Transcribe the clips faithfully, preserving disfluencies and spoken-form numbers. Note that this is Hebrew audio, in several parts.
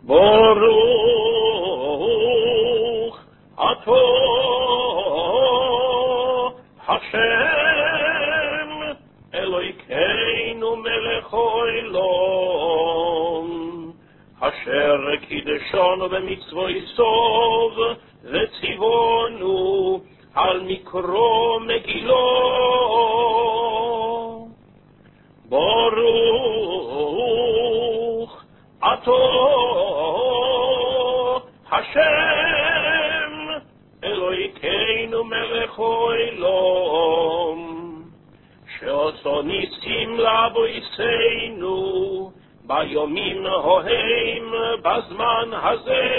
ברוך אתה השם אלוהינו מלך העולם אשר קידשנו במצוותיו וציוונו על מקרוא מגילו. ברוך אתה השם אלוהינו מלך העולם שעשה ניסים לאבותינו ביומים ההם בזמן הזה.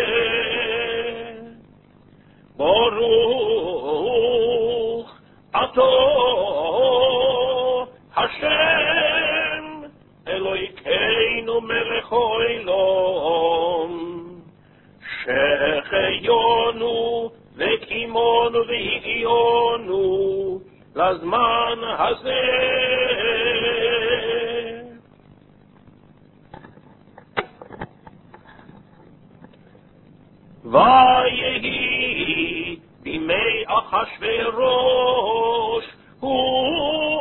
ברוך אתה השם אלוהינו מלך העולם שהחיינו וקימונו והגיענו לזמן הזה. ויהי בימי אחשוורוש הוא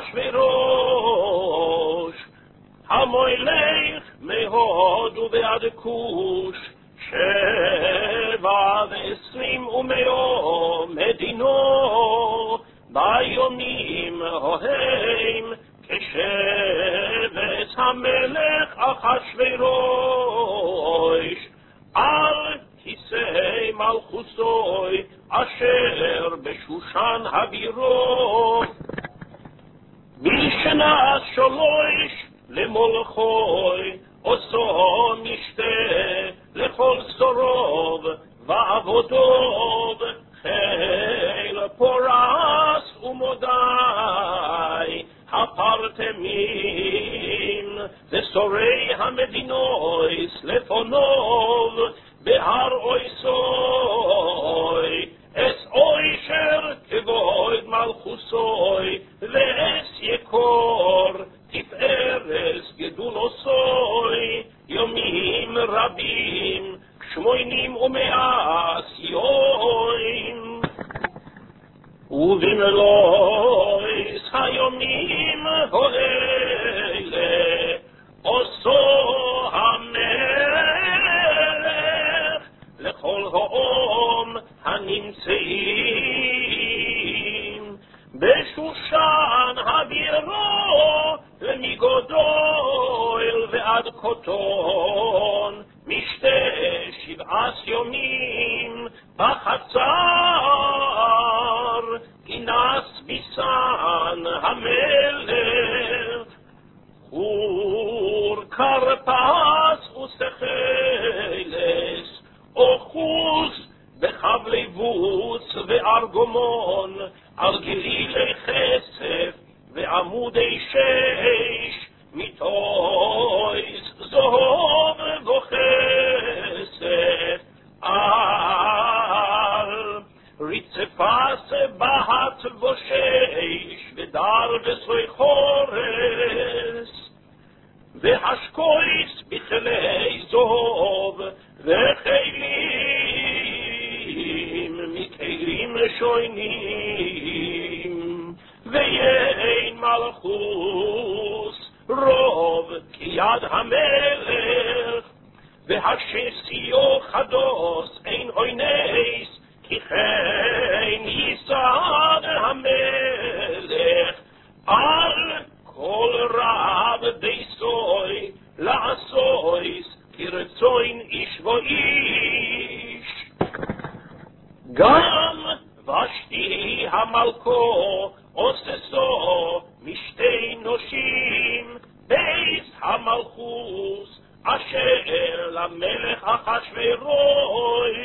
אחשוורוש המלך מהודו ועד כוש שבע ועשרים ומאו מדינו ביומים ההם כשבט המלך אחשוורוש על כיסא מלכותו אשר בשושן הבירו משנה שלוש למולכו עשו משתה לכל שריו ועבודו חיל פורס ומודי הפרטמים ושרי המדינויס לפוניו בהר אויסוי אס אוישר כבוד מלכוסוי ואס יקור תפארס גדולוסוי יומים רבים שמונים ומאס יוים ובמלויס היומים האלה עשו המלך לכל העם הנמצאים בשושן הבירו ומגודל ועד קוטון משתה שבעת יומים בחצר כינס ביסן המלך חור כרפס וסחלס אוחוס בחבלי בוץ וארגומון על גלילי חשף ועמודי שש מתויס זהוב וכסף על רצפס בהת ושש ודר וסוי חורס והשקויס בכלי זהוב וכלים מכלים שוינים ויין מלכוס רוב כיד המלך והשסיו חדוס אין אוינס כי כן יסד המלך על כל רב די סוי לעשויס כרצוין איש ואיש גם ושתי המלכו עושסו משתי נושים בייס המלכוס אשר למלך אחשוורוש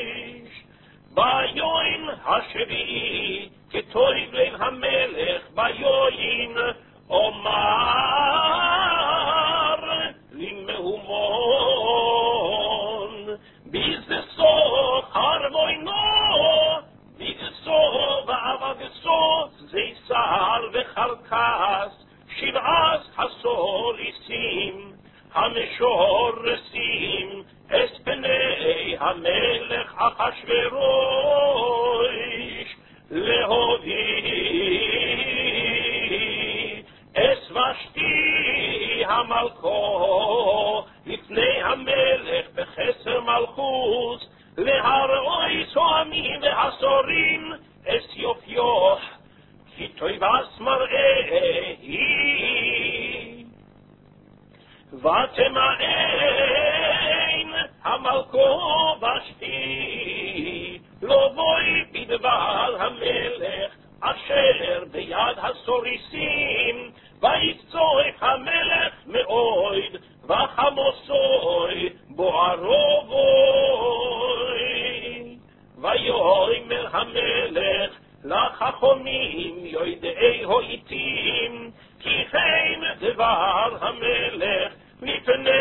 ביום השביעי כתוב לב המלך ביום אומר למהומון ביזסו חרבוינו ביזסו ועבדסו זיסר וחלקס שבעת הסוליסים המשורסים בפני המלך אחשוורוש להודיע אס ושתי המלכו לפני המלך בחסר מלכוס להראוי סועמים והסורים אס יופיוך כי תויבס מראה היא ותמאן המלכו ושתי לא בואי בדבר המלך אשר ביד הסוריסים ויצורך המלך מאויד וחמוסוי בוערו בוי ויאמר המלך לחכמים יודעי הויטים כי כן דבר המלך מפני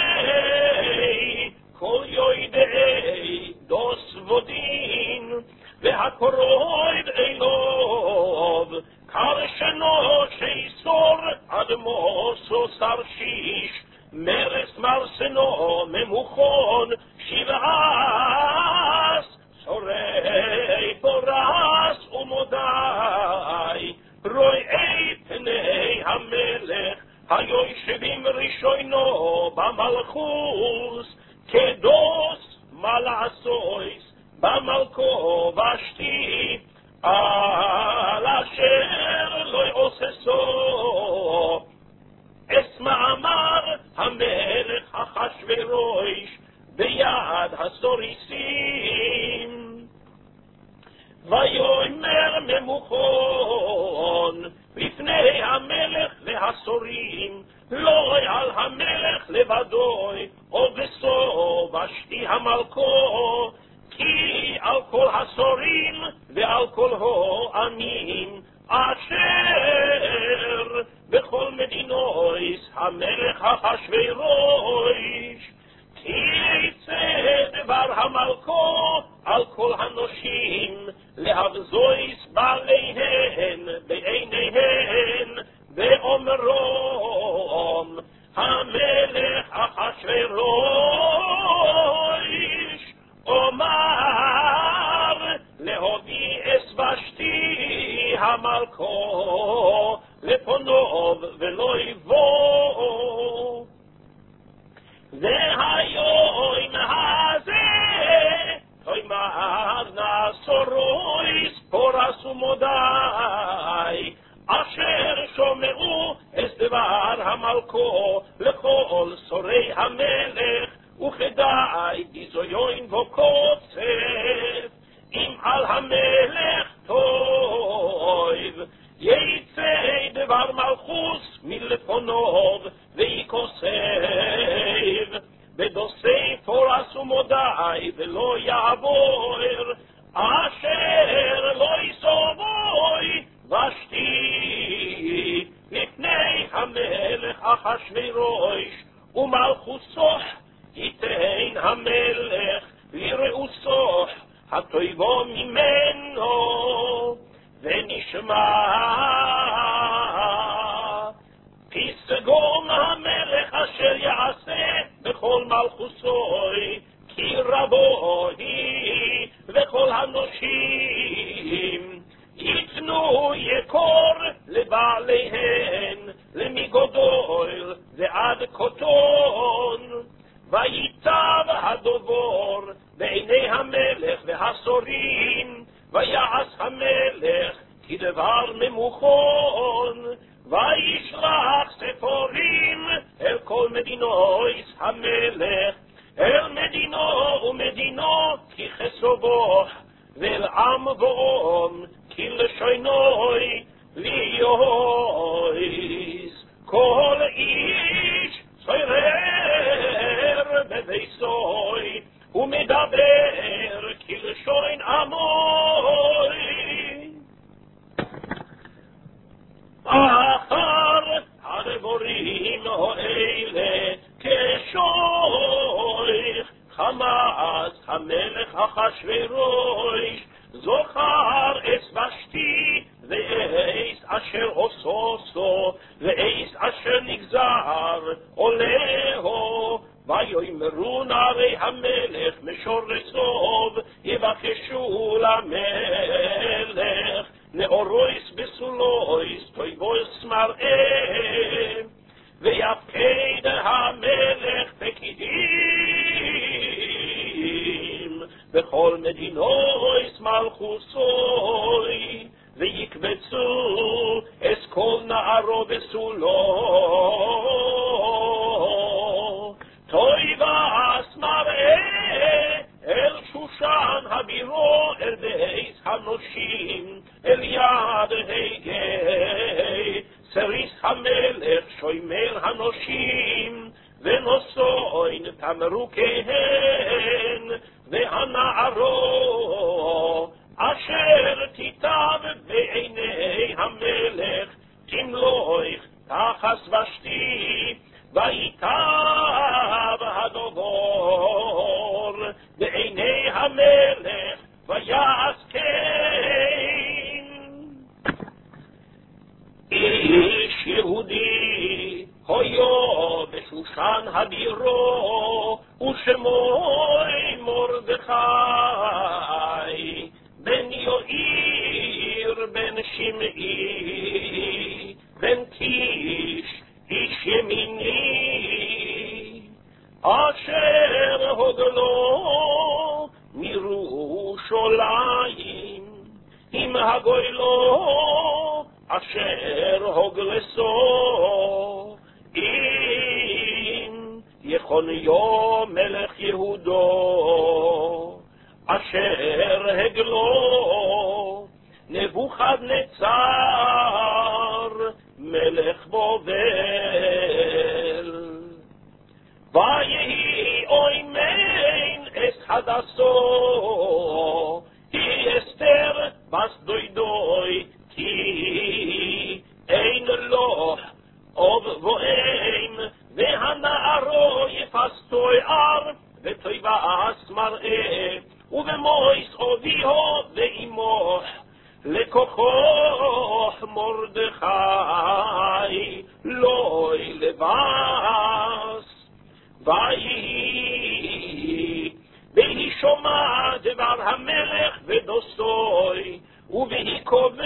כל יודעי דוס ודין והקרויד אלוב קרשנו שיסור אדמוסו סרשיש מרס מרסנו ממוכון שבעס סורי פורס ומודי רואי פני המלך היושבים ראשונו במלכוס כדוס מלעשויס במלכו ושתי על אשר לא יעושסו אס מאמר המלך אחשוורוש ביד הסוריסים ויאמר ממוכון לפני המלך והסורים לא על המלך לבדוי או בסו ושתי המלכו כי על כל הסורים ועל כל העמים אשר בכל מדינויס המלך אחשוורוש כי יצא דבר המלכו על כל הנושים להבזויס בעליהן בעיניהן ואומרום המלך אחשוורוש אומר להביא אס ושתי המלכו לפונוב ולא יבוא והיום הזה תאמר נאסורויס פורס ומודי אשר שומעו את דבר המלכו לכל שורי המלך וכדאי ביזויון וקוצף אם על המלך טוב יצא דבר מלכוס מלפונוב ויקוסף בדוסי פורס ומודי ולא יעבור אשר לא יסובוי ושתי לפני המלך אחשוורוש ומלכוסוך ייתן המלך לרעוסוך הטויבו ממנו ונשמע פסגום המלך אשר יעשה בכל מלכוסוי כי רבו היא וכל הנושים יתנו יקור לבעליהן למגודול ועד קוטון ויצב הדובור בעיני המלך והסורים ויעש המלך כדבר ממוכון וישלח ספורים אל כל מדינויס המלך אל מדינו ומדינו כי חסובוך ואל עם ואום כי לשונוי ליויס כל איש סוירר בביסוי ומדבר כי לשון עמוי אחר הדבורים האלה כשויך חמאס המלך אחשוורוש זוכר אס ושתי ואיס אשר עושו ואיס אשר נגזר עולהו ויאמרו נערי המלך משורסוב יבקשו למלך נאורויס בסולויס טויבויס מראה ויפקד המלך פקידים בכל מדינויס מלכוסוי ויקבצו אס כל נערו בסולו טויבס מראה אל שושן הבירו אל דייס הנושים אל יד הגי סריס המלך שוימר הנושים ונוסוין תמרוקיהן והנערו אשר תיטב בעיני המלך תמלוך תחס ושתי ויטב הדובור בעיני המלך ויעש כן. איש יהודי היו בשושן הבירו ושמוי מרדכי בן יאיר בן שמעי בן קיש איש ימיני אשר הוגלו מירושלים עם הגוילו אשר הוגלסו עם יחוניו מלך יהודו אשר הגלו נבוכדנצר מלך בבל ויהי אוימן אס חדסו היא אסתר בס דוידוי כי אין לו אוב ואם והנערו יפסטוי אר ותויבס מראה ובמויס אוביו ואימו לקוחו מרדכי לא לבס ויהי והיא שומע דבר המלך ודוסוי ובהי קובץ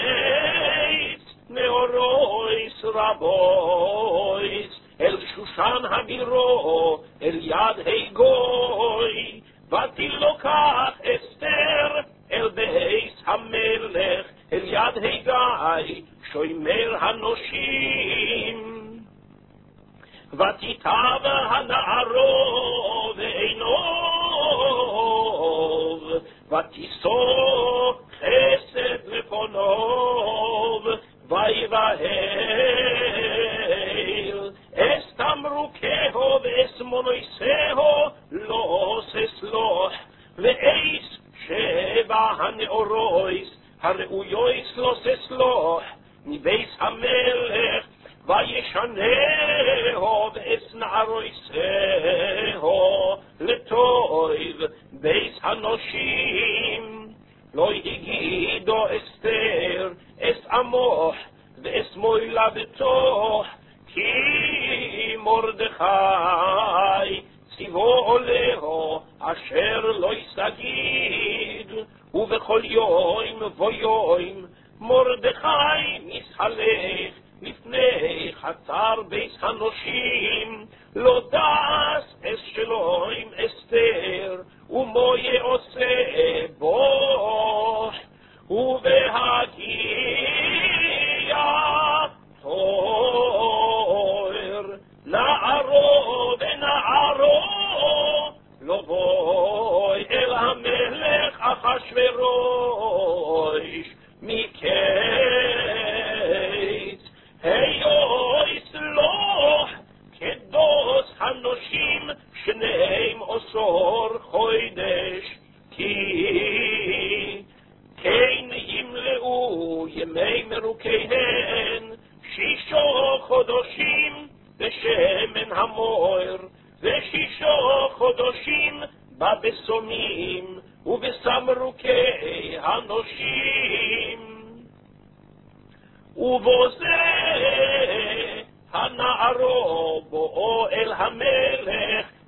נאורויס רבויס אל שושן הבירו אל יד הגוי ותילוקח אסתר אל בייס המלך אל יד הגי שוימר הנושים ותיטב הנערו ועיניו ותישא חסד לפניו ויבהל אס תמרוקהו ואס מונויסהו לא ססלוח ואיס שבע הנאורויס הראויויס לא ססלוח מבייס המלך וישנהו ואס נערויסהו לטויב בייס הנושים לא הגידו אסתר אס עמוך ואס מוילה בתוך כי מרדכי ציוו עולהו אשר לא יסגיד ובכל יום ויום מרדכי מסהלך לפני חצר בייס הנושים לא דס אס שלוים אסתר ומויה עושה בו ובהגיע תואר נערו ונערו לא בואי אל המלך אחשוורוש מקץ היו יסלוח כדוס הנושים שניהם עשור חודש כי כן ימלאו ימי מרוקיהן שישו חודשים בשמן המוער ושישו חודשים בבשמים ובסמרוקי הנושים ובזה הנערו בואו אל המלך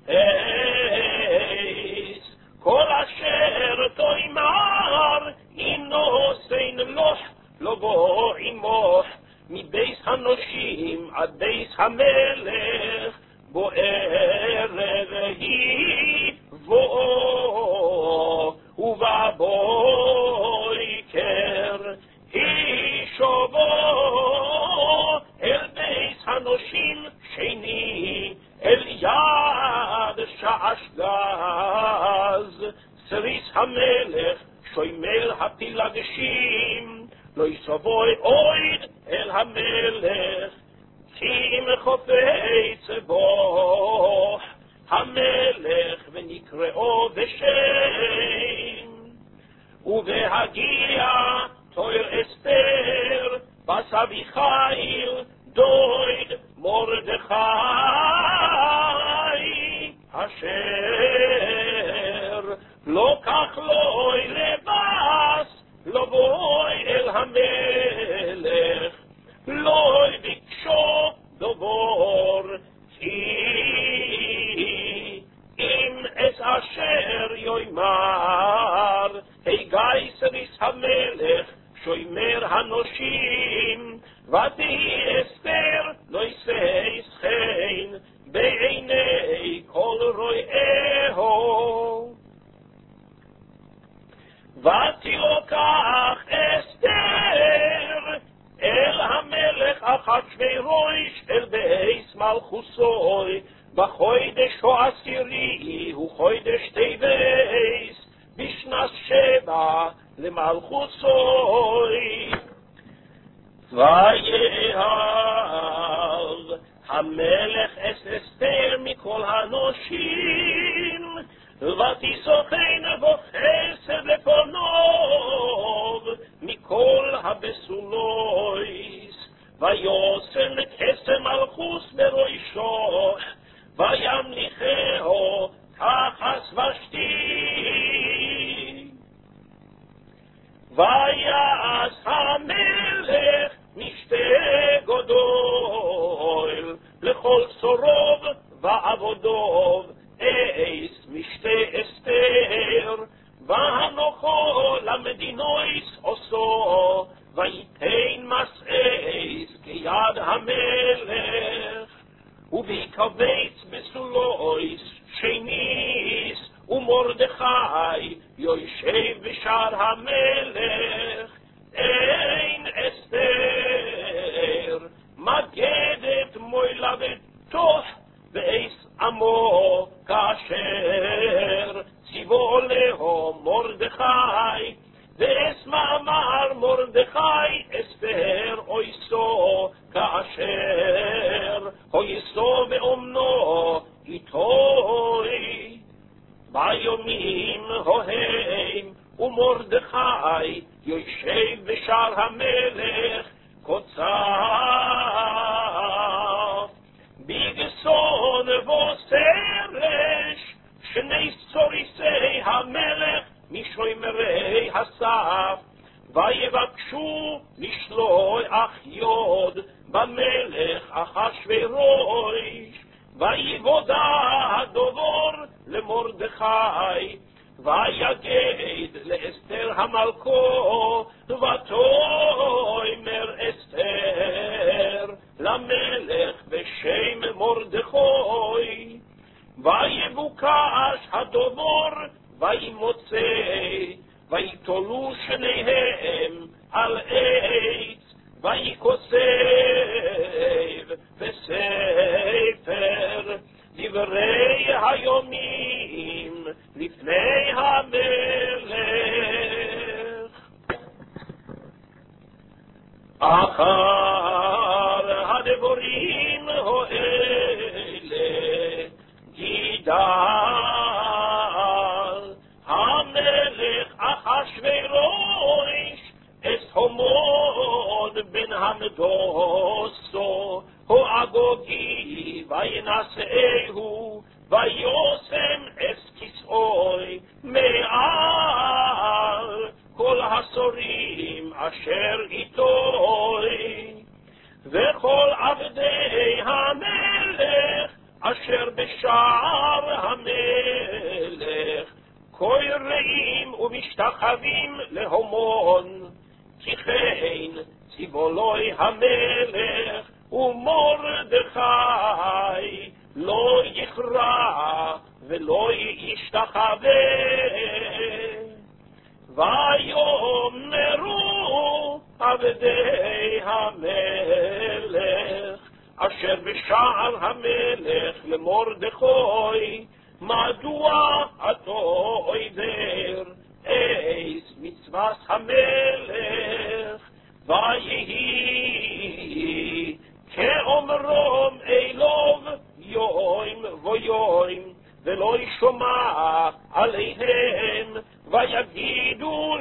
הנושים עד בית המלך בוער היא בוא ובבויקר היא שובו אל בית הנושים שני אל יד שעשגז סריס המלך שוימל הפילגשים לא יסבוי אויד אל המלך כי מחופץ בוח המלך ונקראו בשם ובהגיע תויר אסתר בס אביחיל דויד מרדכי אשר לא כך לא לבס לא בוי אל המלך לא ביקשו דבור כי אם אס אשר יאמר הגי סריס המלך שוימר הנושים ותהי אסתר לא יסייס חן בעיני כל רואיהו ותלוקח אסתר אל המלך אחשוורוש אל בית מלכוסוי בחודש העשירי הוא חודש טבת בשנת שבע למלכוסוי ויהב המלך אס אסתר מכל הנושים ותסוכן בו חסד לפניו מכל הבסולויס ויוסם קסם מלכוס בראשו וימליכהו תחת ושתי ויעש המלך משתה גדול לכל שורוב ועבודוב אייס משתה אסתר והנוכו למדינויס עושו ויתן מסעיס כיד המלך וביקבץ בסולויס שניס ומרדכי יושב בשער המלך אין אסתר מגדת מוילה בתוך ואיס עמו כאשר ציבו לו מרדכי ואס מאמר מרדכי אסתר אויסו כאשר אויסו ואומנו איתוי ביומים הוהם ומרדכי יושב בשער המלך קוצף בגסון וסרש שני צוריסי המלך משומרי הסף ויבקשו לשלוח יוד במלך אחשוורוש ויבודה הדובור למרדכי ויגד לאסתר המלכו ותאמר אסתר למלך בשם מרדכי ויבוקש הדובור וימוצא ויתולו שניהם על עץ ויקוסב בספר דברי היומים לפני המלך אחר הדבורים האלה גידל המלך אחשוורוש אס הומון בן המדוסו הגוגי וינשאהו ויושם אס כסאוי מעל כל הסורים אשר איתוי וכל עבדי המלך אשר בשער המלך קוראים ומשתחווים להומון כי כן ציבולוי המלך מרדכי לא יכרע ולא ישתחווה. ויאמרו עבדי המלך אשר בשער המלך למרדכי, מדוע אתה עובר אייס מצוות המלך? ויהי כאומרם אלוב יום ויום ולא ישמע עליהם, ויגידו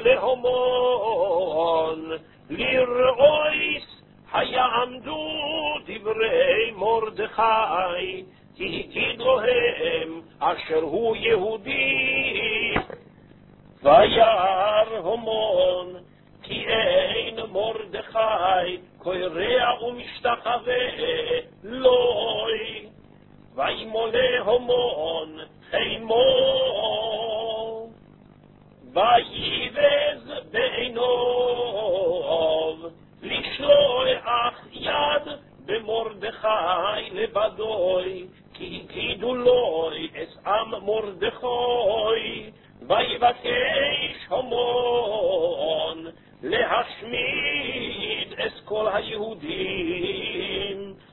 להמן לרעוס היעמדו דברי מרדכי, כי הגיד להם אשר הוא יהודי. וירא המן כי אין מרדכי קורע ומשתחווה לו, וימלא המן חימו, ויבז בעיניו לשלוח יד במרדכי לבדוי, כי הגידו לו את עם מרדכי. ויבקש המן להשמיד את כל היהודים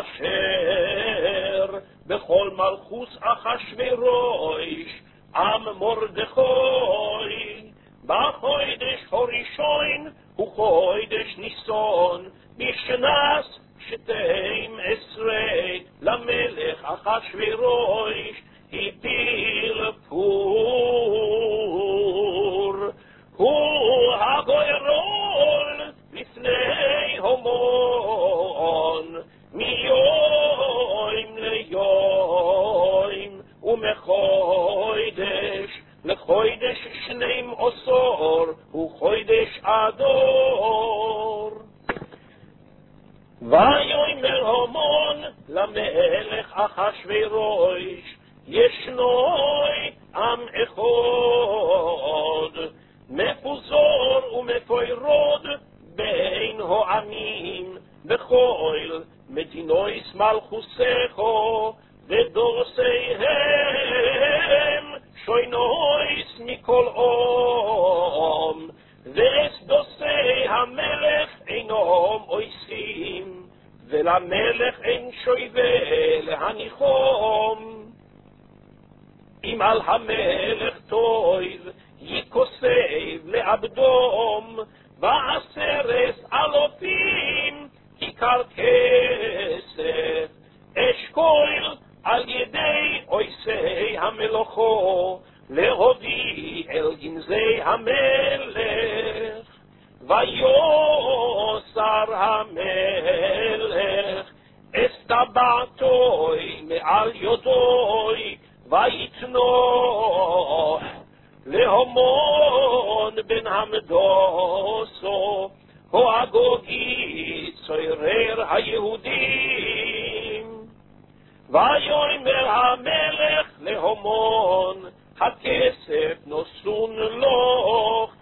אשר בכל מלכוס אחשוורוש עם מרדכי, בחודש הראשון וחודש ניסן בשנת שתים עשרה למלך אחשוורוש הפיל פור, הוא הגורל לפני המן מיום ליום ומחודש לחודש שנים עשור וחודש אדור. ויאמר המן למלך אחשוורוש, ישנו עם אחד מפוזר ומפורד בין העמים בכל מדינוס מלכוסך, ודורסיהם שוינוס מכל עם, ושדוסי המלך אינם עושים, ולמלך אין שויבה להניחם. אם על המלך טוב יכוסב לעבדום, ועשרת אלפים כיכר כסף אשכול על ידי עושי המלוכו להביא אל גנזי המלך. ויוסר המלך אסתבעתוי מעל יודוי, ויתנו להמן בן המדוסו הגוגי צורר היהודים. ויאמר המלך להמן, הכסף נוסון לך,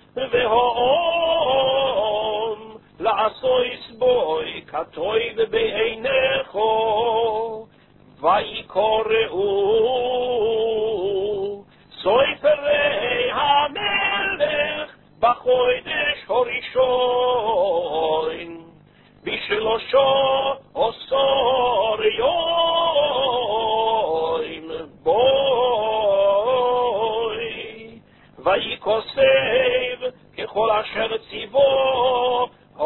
והעם לעשויס בוי כטוב בעיניך. ויקראו סופרי המלך בחודש הראשון בשלושו עשר יום בוי, ויקוסב ככל אשר ציוו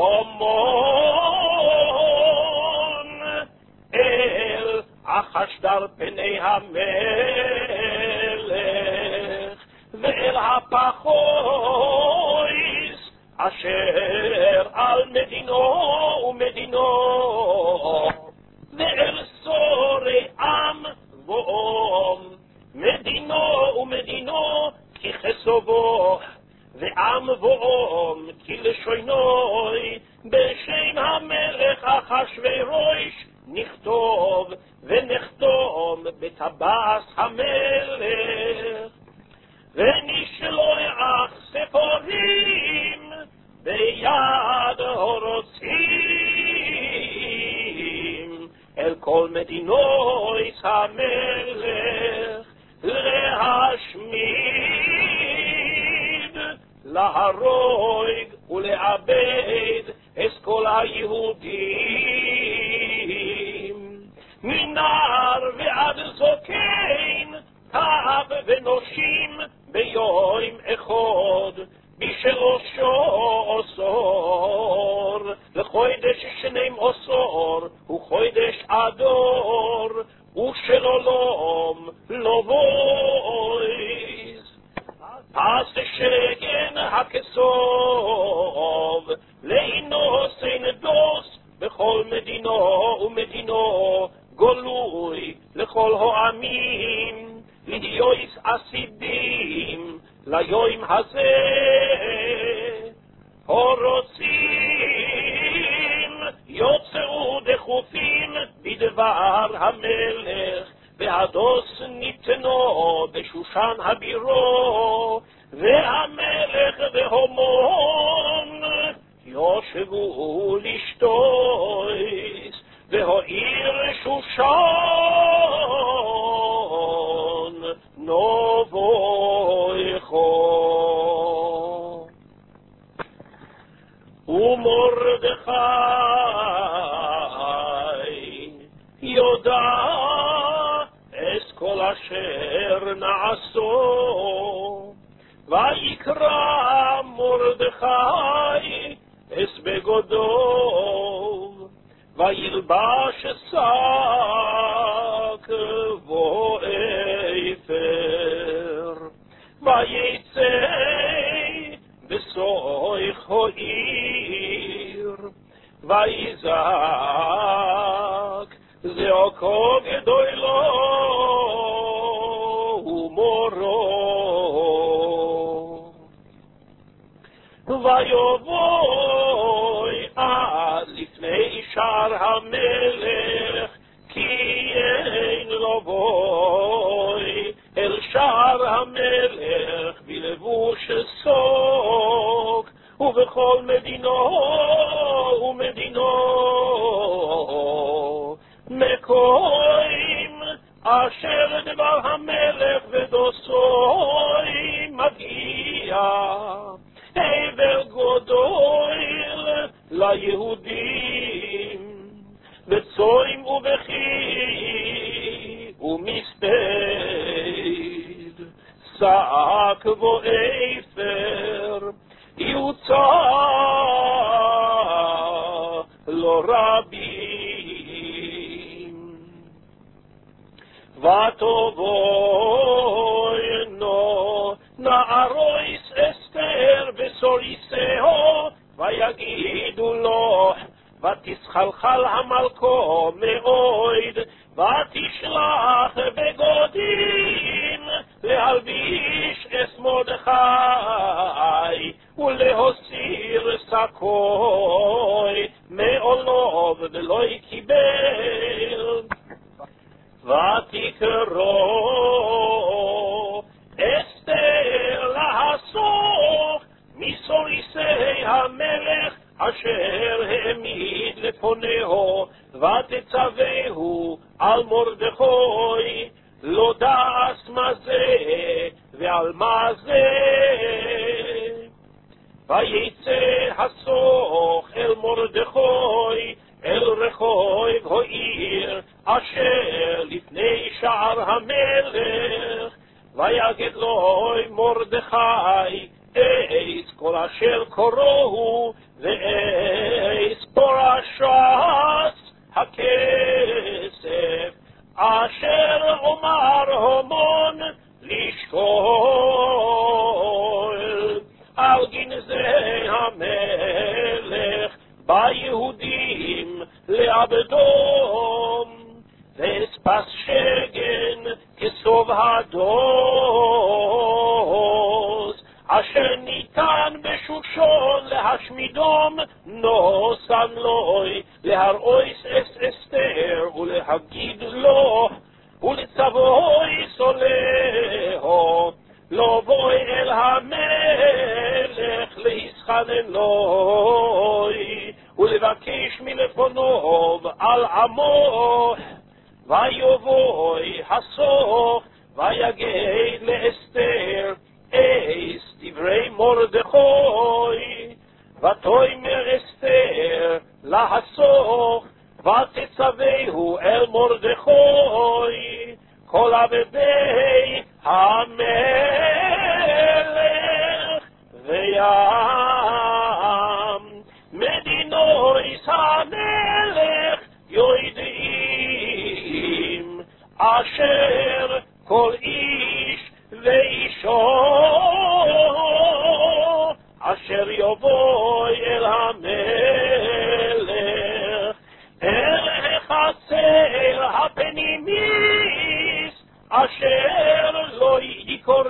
המן אל אחשדר פני המלך ואל הפחויס אשר על מדינו ומדינו, ואל סורי עם ועם מדינו ומדינו כי חסובו, ועם ועם כי לשונוי, בשם המלך אחשוורוש נכתוב ונחתום בטבעת המלך. ונשלח ספרים ביד הרוצים כל מדינויס המלך להשמיד, להרוג ולאבד את כל היהודים, מנער ועד זקן, טף ונושים ביום אחד, בשלושו עשור, לחודש שנים עשור, וחודש אדור, ושלום לא בויס. אז שגן הכסוב, לאינוס אין דוס, בכל מדינו ומדינו, גלוי לכל העמים, ליועץ עשידים, ליום הזה, הרוצים יוצאו דחופים בדבר המלך, והדוס ניתנו בשושן הבירו, והמלך והמון יושבו לשתויס, והעיר שושן נבויכו. ומרדכי יודע את כל אשר נעשו, ויקרא מרדכי את בגדו, וילבש שק ואפר, ויצא בסויך העיר, ויזעק זעקו גדולו ומורו, ויבוא אז לפני שער המלך, כי אין לבוי אל שער המלך בלבוש סוק, ובכל מדינו ומדינו מקוים אשר דבר המלך ודוסוי מגיע, אבל גדול ליהודים, בצוים ובכי ומספד, שק ואפר יוצא לו רבים, ותבואנו נערויס אסתר בסוריסהו, ויגידו לו, ותסחלחל המלכו מאוד, ותשלח בגדים להלביש את מרדכי, ולהסיר שקוי מעולו ולא קיבל. ותקרא אסתר לאסוף מסוריסי המלך אשר העמיד לפונהו, ותצווהו על מרדכי, לא דעס מה זה ועל מה זה. ויצא הסוך אל מרדכי אל רחוב העיר אשר לפני שער המלך, ויגד לו מרדכי אייס כל אשר קוראו, ואייס פרשת הכסף אשר אומר המון לשקול על גנזי המלך ביהודים לעבדום, ואספס שגן כסוב הדוס אשר ניתן בשושון להשמידום, נוסן לוי להרעויס אס אסתר ולהגיד לו ולצבוי סולהו, לא בואי אל המלך להסחנן לוי ולבקש ויבקש מלפונוב על עמו, ויבואי הסוך, ויגד לאסתר אס דברי מרדכי, ותאמר אסתר להסוך, ותצווהו אל מרדכי כל עבדי המלך ויעם מדינויס המלך יודעים אשר כל איש ואישו אשר יבוא אל המלך אל החצר הפנימית אשר לא יקרא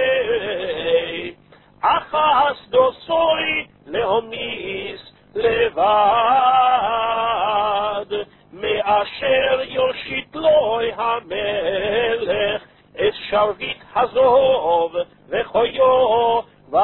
אחס דוסוי להומיס לבד מאשר יושיט לו המלך את שרביט הזהוב וחיו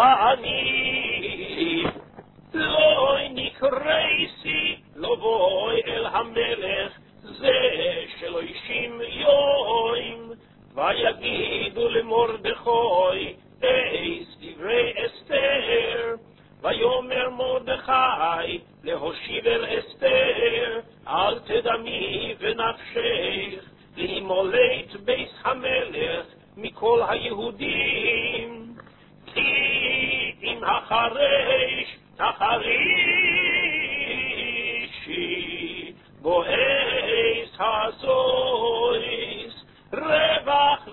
ואני לא נקרייסי לבוא אל המלך זה שלושים יום ויגידו למרדכי אס דברי אסתר ויאמר מרדכי להושיב אל אסתר אל תדמי בנפשך להימולט בית המלך מכל היהודים כי אם החרש תחרישי בועס הזויס רווח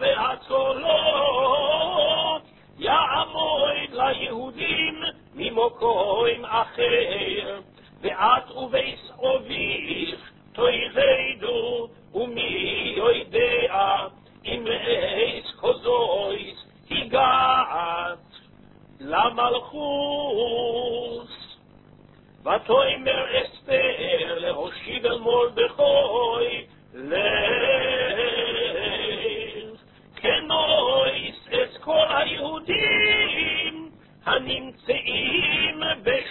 והצולות יעמוד ליהודים ממקום אחר ואת ובייס אביך תוירדו ומי יודע אם אס כזויס הגעת למלכוס ותאמר אסתר להושיב אל מרדכי לך כנויס את כל היהודים הנמצאים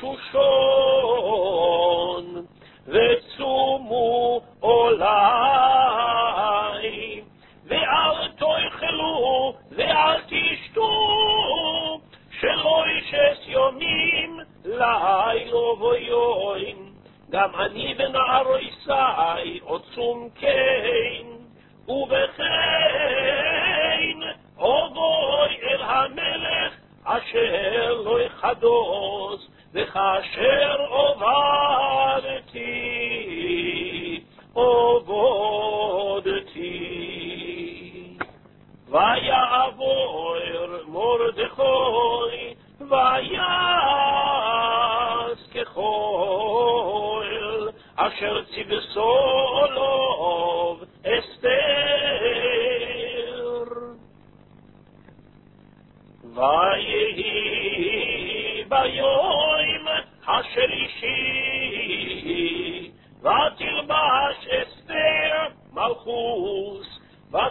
בשושון וצומו אולי ואל תאכלו ואל תשתו שלוש ימים לילה ויום גם אני ונעריסי עוצום כן ובכן אבוי אל המלך אשר לא יחדוס וכאשר עבדתי עבודתי ויעבור מרדכי ויעש ככל אשר ציוו לו אסתר ויהי ביום השלישי ותלבש אסתר מלכוס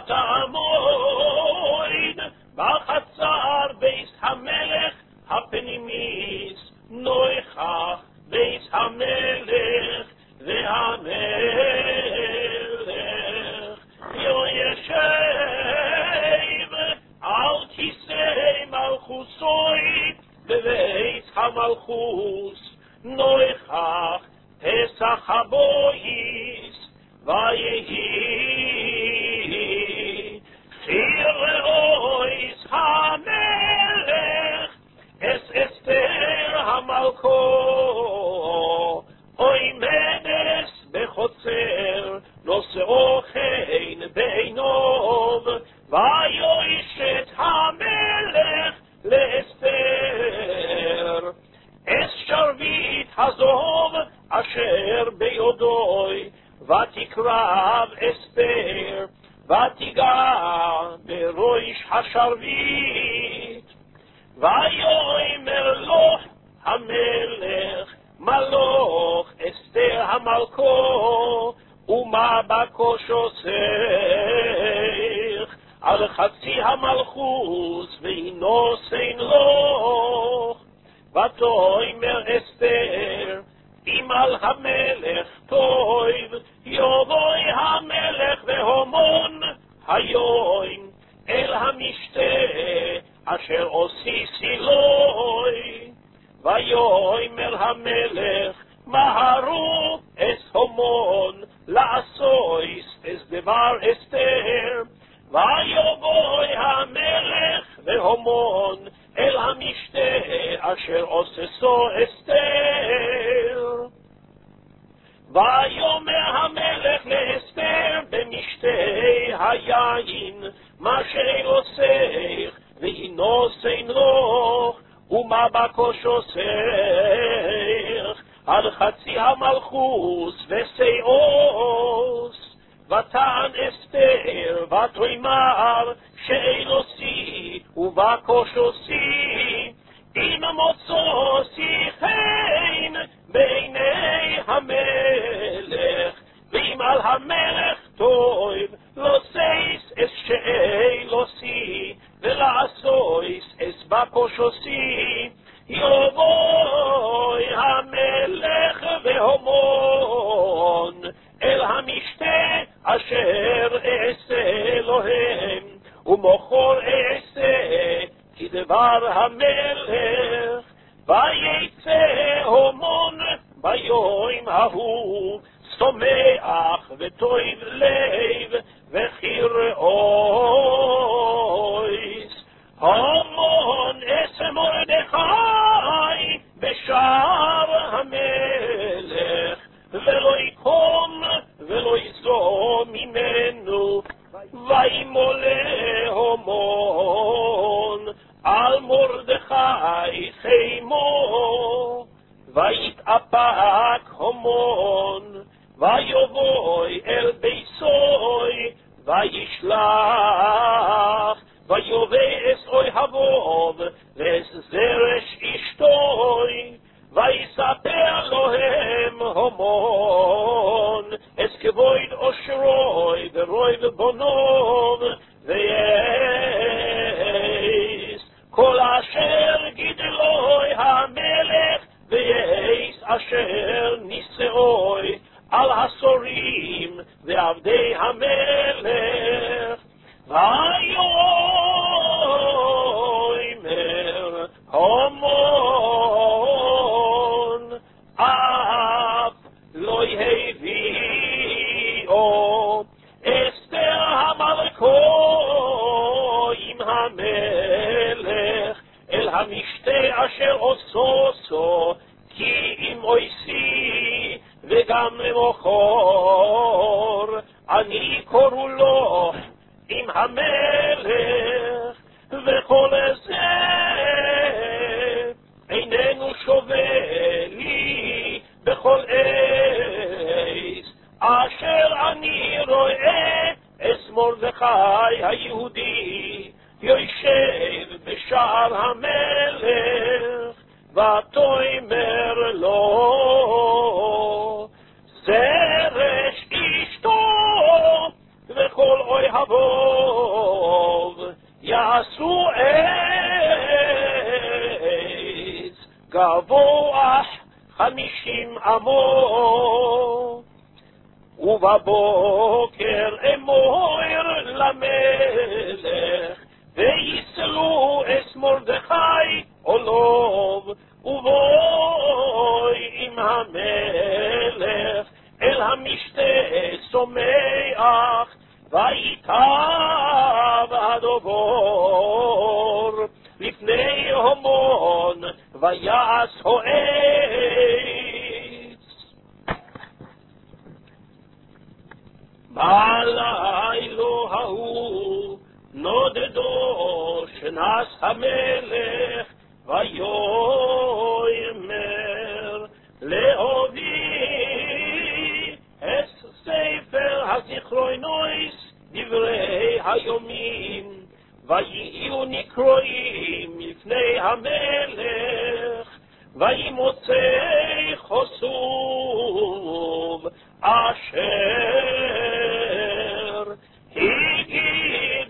ותעמוד בחצר בית המלך הפנימית נוכח בית המלך והמלך יושב על כיסא מלכוסוי בבית המלכוס נוכח פסח הבויס ויהי חיר לאויס המלך אס אסתר המלכו עומדת בחוצר נושאו חן בעיניו ויושת המלך לאסתר אס שרביט הזהוב אשר בידוי ותקרב אסתר ותיגע בראש השרביט ויאמר לו המלך מלוך אסתר המלכו ומה בקושותך על חצי המלכוס והנוסן לו ותאמר אסתר אם על המלך טוב, יבואי המלך והומון היוין אל המשתה אשר עושיסי לוי. ויאמר המלך מהרו אס הומון לעשויס אס דבר אסתר. ויבואי המלך והומון אל המשתה אשר עושסו אסתר. ויאמר המלך לאסתר במשתה היין מה שעושך וינוסן לך ומה בקושוסך על חצי המלכוס ושאוס. ותען אסתר ותאמר שאלוסי ובקושוסי אם מוצאוסי חן בעיני המלך. ואם על המלך טוב לא סייס אס שאלוסי ולעשויס אס בקושוסי. יבואי המלך והומון אל המשתה אשר אעשה אלוהם ומוכר אעשה כדבר המלך. ויצא הומון ביום ההוא שמח וטוב לב וכיראויס. הומון אס מרדכי בשער המלך ולא יקום ולא יזום ממנו. וימולא הומון על מרדכי חימו. ויתאפק הומון ויבואי אל ביסוי וישלח ויובא אס אוהביו ואס זרש אשתוי. ויספר להם הומון אס כבוד אושרוי ורוי ובונוב ויעש כל אשר גידלוי המלך ויעש אשר נישאוי על הסורים ועבדי המלך. ויאמר הומון אף לא הביאו אסתר המלכו עם המלך אל המשתה אשר עושו כי אם אויסי וגם למוכר אני קוראו לו עם המלך. וכל זה איננו שווה לי בכל עץ אשר אני רואה אס מרדכי היהודי יושב בשער המלך. ותאמר לו זרש אשתו וכל אוהביו יעשו עץ גבוה חמישים אמו. ובבוקר אמור למלך ויסלו אס מרדכי עולוב ובואי עם המלך אל המשתה שמח. ויטב הדובור לפני הומון ויעש העץ. בלילה ההוא נודדו שנס המלך ויאמר להביא אס ספר הזיכרונוס דברי היומים ויהיו נקרואים לפני המלך. וימוצא חסוב אשר הגיד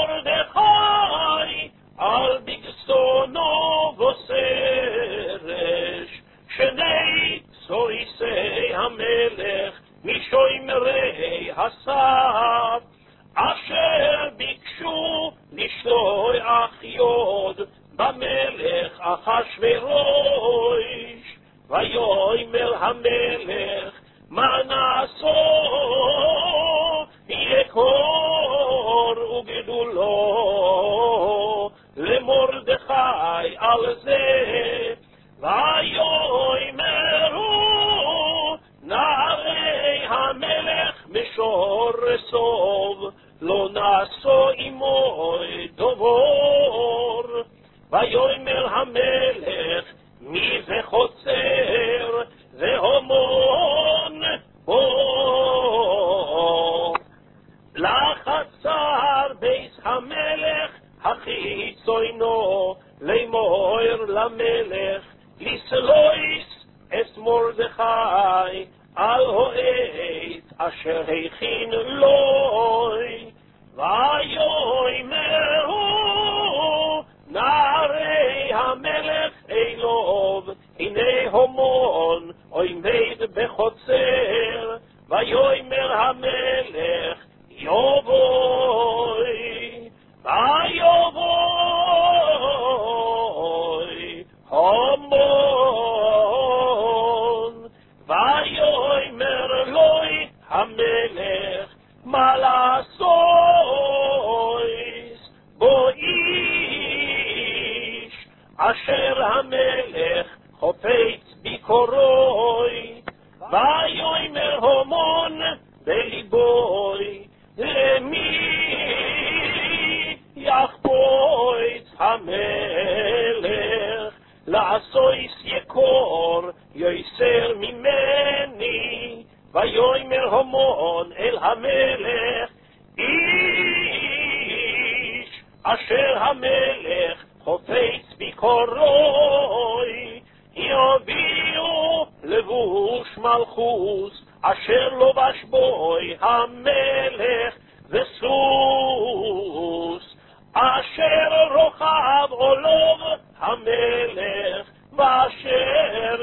מרדכי על בגסונו וסרש שני צורי והסף, אשר ביקשו לשלוח יוד במלך אחשוורוש. ויאמר המלך, מה נעשו? יקור וגדולו למרדכי על זה. ויאמרו נערי המלך משור סוב, לא נעשו עמו דבור. ויאמר המלך, מי זה חוצר והומון בו? לחצר בית המלך החיצונו, לאמור למלך, לסלויס את מרדכי על העת אשר הכין לוי. ויאמרו נערי המלך אלוב, הנה הומון עומד בחוצר. ויאמר המלך, יבואי, ויבואי הומון. ויאמר לוי המלך, מה לעשות בו איש אשר המלך חופץ ביקורוי. ויאמר הומון בליבוי, למי יחפוץ המלך לעשויס יקור יויסר ממני. ויאמר הומון אל המלך, איש אשר המלך חופץ ביקורוי, יביאו לבוש מלכוס אשר לובש בוי המלך, וסוס אשר רוחב עולוב המלך, ואשר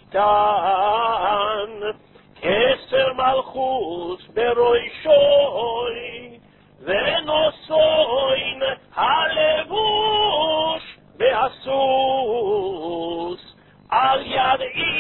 ניתן כסר מלכוס בראשוי, ונוסוין הלבוש והסוס על יד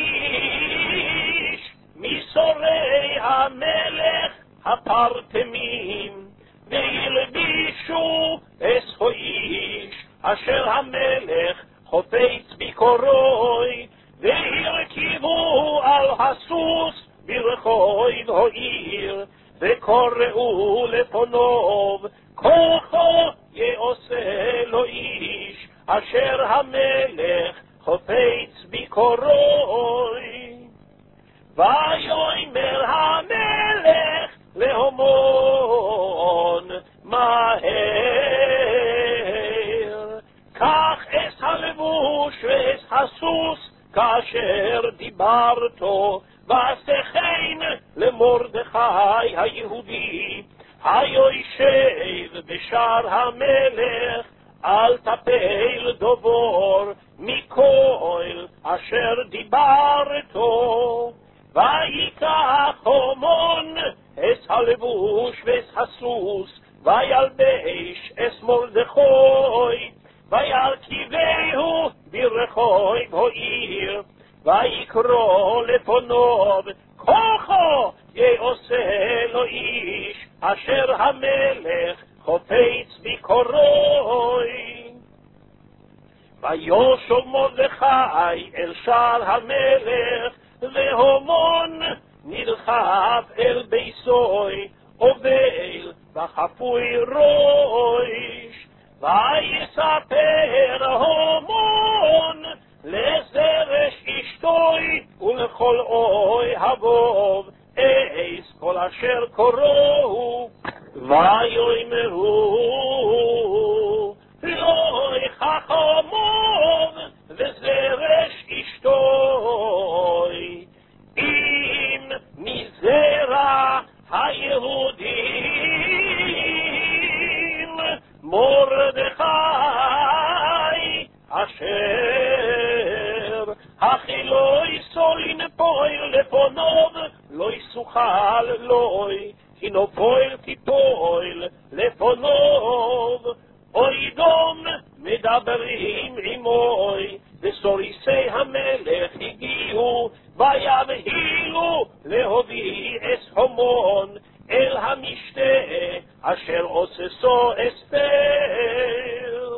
איש מסורי המלך הפרטמים. וילבישו את האיש אשר המלך חופץ ביקורוי, והרכיבו על הסוס ברחוב העיר, וקוראו לפניו, כוחו יעשה לו איש אשר המלך חופץ ביקורוי. ויאמר המלך להומון, מהר קח את הלבוש ואת הסוס כאשר דיברתו, ועשכן למרדכי היהודי היושב בשער המלך, אל תפל דבור מכל אשר דיברתו. ויקח הומון את הלבוש ואת הסוס, וילבש את מרדכי, וירכיבהו ברחוב העיר, ויקרא לפניו, כוחו יעשה לו איש אשר המלך חופץ ביקורוי. וישוב מרדכי אל שער המלך, והומון נדחף אל ביתוי, אובל וחפוי ראש. ויספר הומון לזרש אשתוי ולכל אוהביו אס כל אשר קוראו. ויאמרו לא יכח הומון וזרש אשתוי, אם מזרע היהודים מרדכי אשר הכי לא יסולין פועל לפניו, לא יסוכל לוי, כי נופל תיפול לפונוב, אוי דום מדברים עמוי, וסוריסי המלך הגיעו, ויבהילו להביא אס חומון, אל המשתה אשר עוששו אסתר.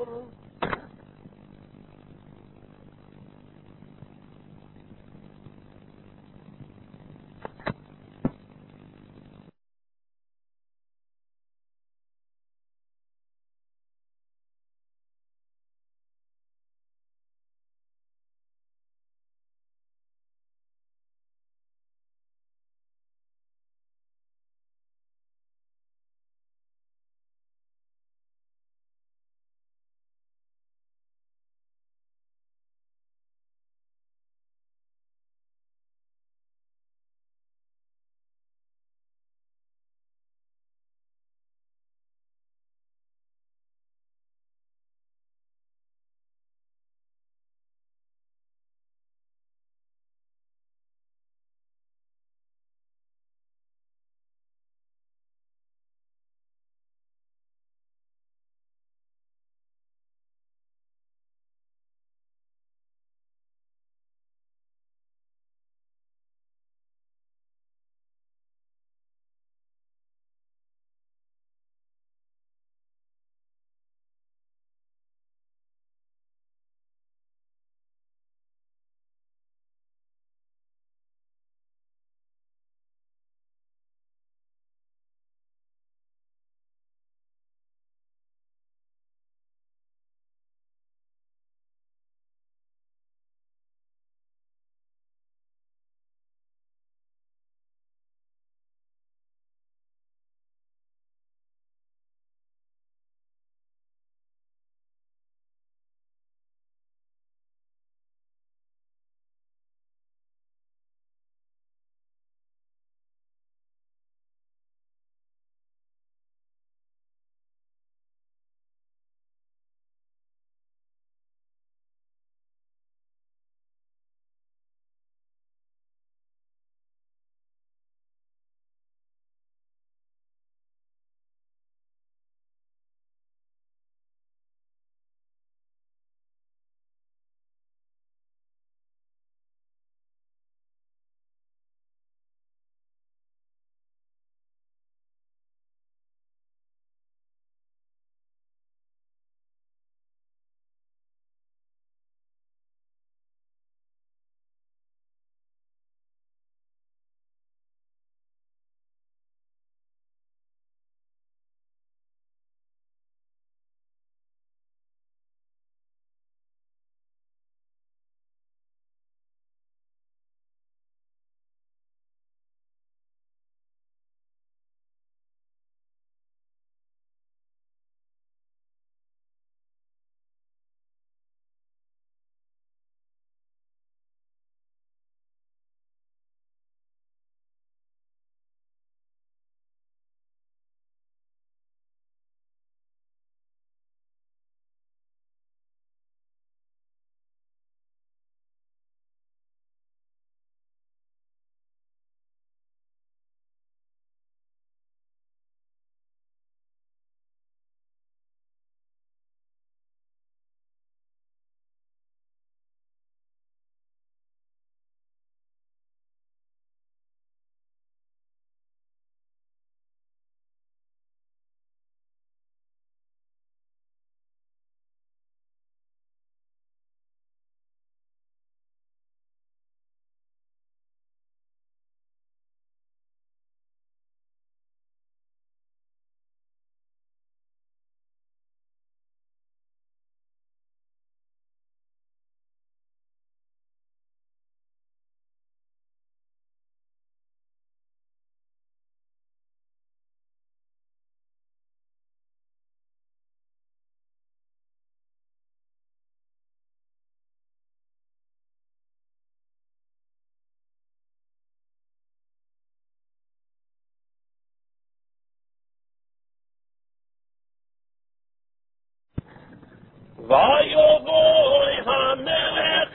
ויבוא המלך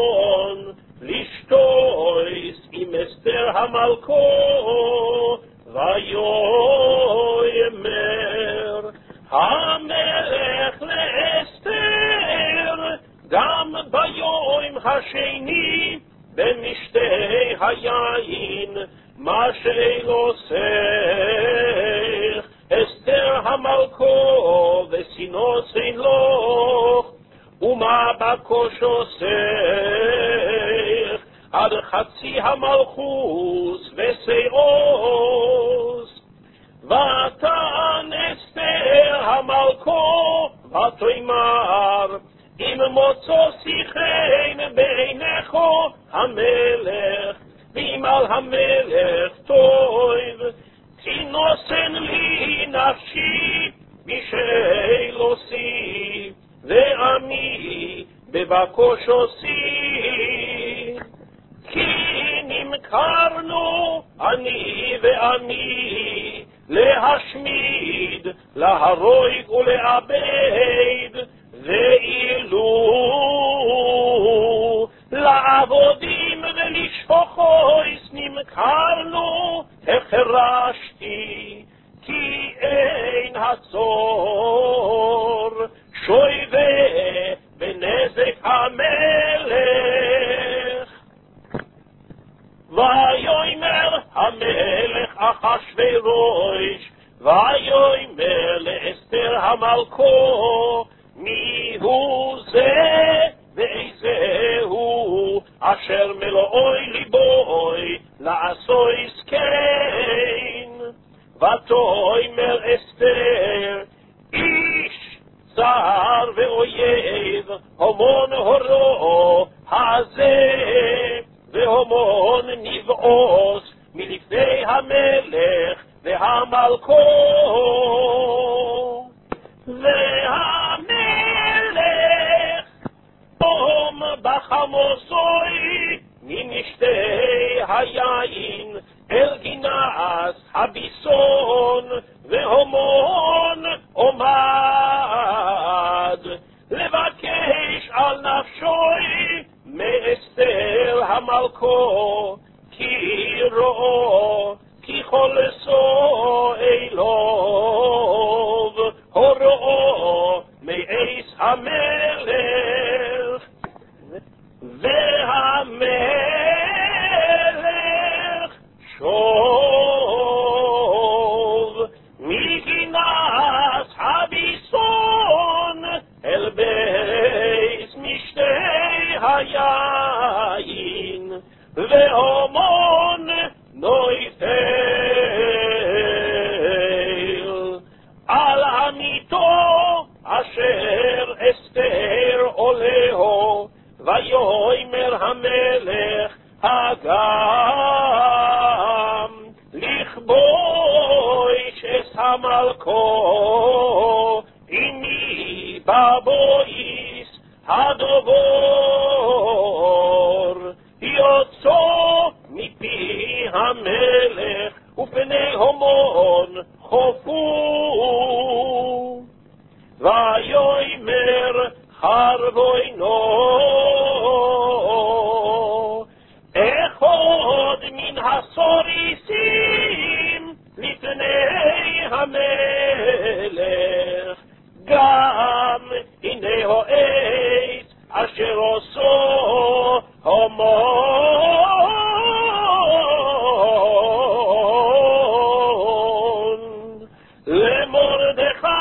והמון לשתויס עם אסתר המלכו, ויאמר המלך לאסתר גם ביום השני במשתה היין מה שאלוסך אסתר המלכו וסינוסין לך ומה בקושוסך עד חצי המלכוס ושאוס ותען אסתר המלכו ותאמר אם מוצא שיחן בעיניך המלך ואם על המלך טוב תינוסן לי נפשי בשאלוסי ועמי בבקושוסי כי נמכרנו אני ועמי להשמיד להרוג ולאבד ואילו לעבודים ולשפוחויס נמכרנו החרשתי כי אין הצור שויבה בנזק המלך ויאמר המלך אחשוורוש ויאמר לאסתר המלכו מי הוא זה ואיזהו אשר מלואי ליבוי לעשויס כן ותאמר אסתר איש צר ואויב המון הורו הזה והמון נבעוס מלפני המלך והמלכו והמלך תום בחמוסוי ממשתה היין אל גינס הביסון והמון עומד לבקש על נפשוי מאסתר המלכו כי רואו כי חולסו אלוב הוראו מאיס המלך והמלך שוב מגינס הביסון אל בייס משתה היין והמון נויטל על עמיתו אשר אסתר עולהו ויאמר המלך הגם לכבוש את המלכו עמי בבויס הדבור יוצא מפי המלך ופני המון חופו ויאמר חרבוינו אחד מן הסוריסים לפני המלך גם הנה העץ אשר עשו המון למרדכי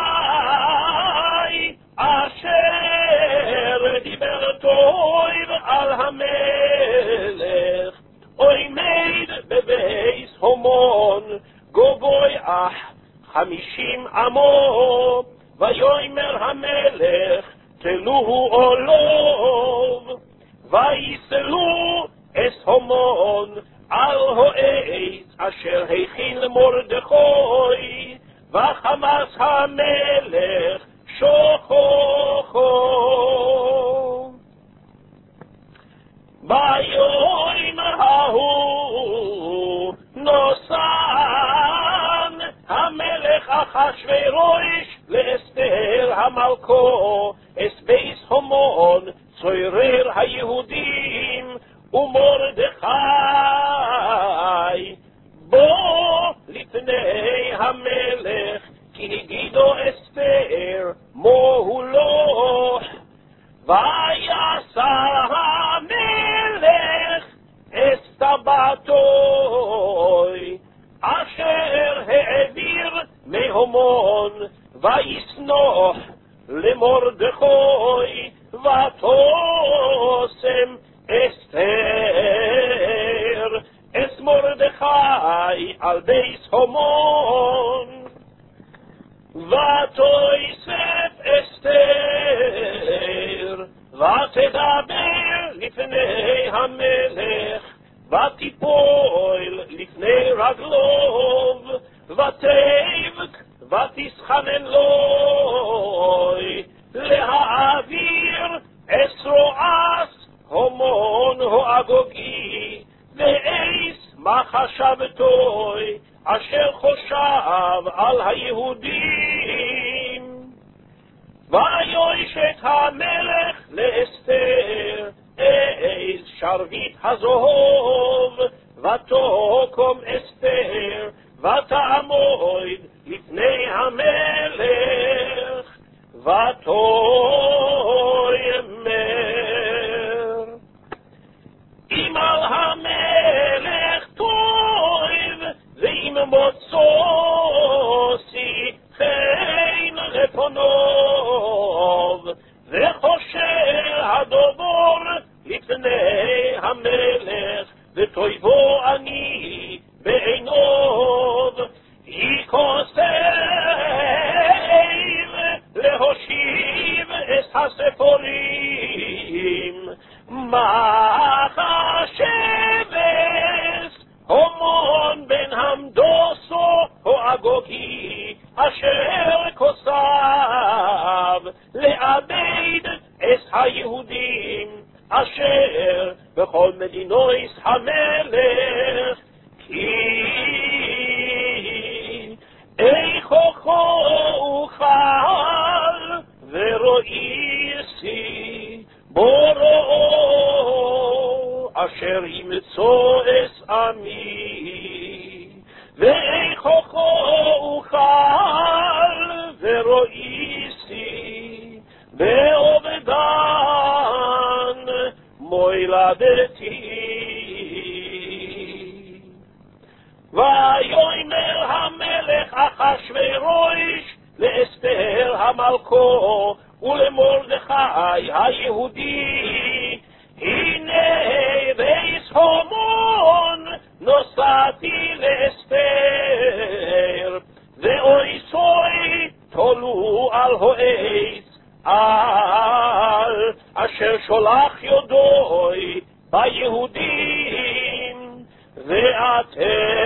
אשר דיבר טוב על המלך עומד בבייס המון גבוה אח חמישים אמו ויאמר המלך תלוהו עולוב ויסלו את המון על העץ אשר הכין למרדכי וחמס המלך שוכחו ביום ההוא נוסן המלך אחשוורוש לאסתר המלכו את בייס המון צורר היהודים ומרדכי בו לפני המון, וישנוא למרדכי, ותושם אסתר אס מרדכי על בייס המון, ותוסף אסתר ותדבר לפני המלך, ותיפול לפני רגלו, ותבק ותסחנן לו להעביר אסרועס המון האגוגי, ואיס מה חשבתו אשר חושב על היהודים. ויויש את המלך לאסתר איז שרביט הזהוב, ותקום אסתר ותעמוד לפני המלך ותאמר, אם על המלך טוב ואם מוצאו שיחן לפניו, וחושב הדובר לפני המלך, וטויבו אני בעיניו, יכוסף להושיב את הספורים. מה חשבס המון בן המדוסו האגוגי, אשר כוסף לאבד את היהודים, אשר בכל מדינויס המלך, כי איך אוכל ורואיסי בוראו, אשר ימצוא אס עמי, ואיך אוכל ורואיסי בעובדן מולדתי. ויאמר המלך אחשוורוש לאסתר המלכו ולמרדכי היהודי, הנה בייס המון נוסעתי לאסתר, ואויסוי תולו על העץ, על אשר שולח יודוי ביהודים, ואתם